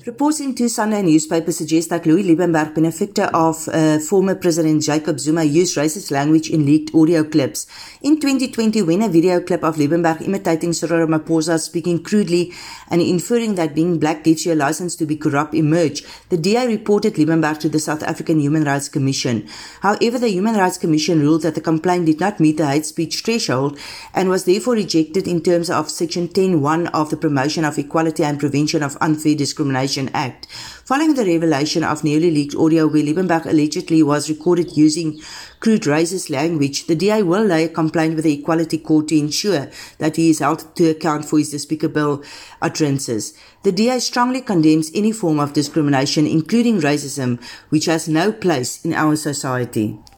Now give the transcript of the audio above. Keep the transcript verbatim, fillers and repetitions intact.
Reports in two Sunday newspapers suggest that Louis Liebenberg, benefactor of uh, former President Jacob Zuma, used racist language in leaked audio clips. In twenty twenty, when a video clip of Liebenberg imitating Cyril Ramaphosa speaking crudely and inferring that being black gives you a license to be corrupt emerged, the D A reported Liebenberg to the South African Human Rights Commission. However, the Human Rights Commission ruled that the complaint did not meet the hate speech threshold and was therefore rejected in terms of Section ten point one of the Promotion of Equality and Prevention of Unfair Discrimination Act. Following the revelation of newly leaked audio where Liebenberg allegedly was recorded using crude racist language, the D A will lay a complaint with the Equality Court to ensure that he is held to account for his despicable utterances. The D A strongly condemns any form of discrimination, including racism, which has no place in our society.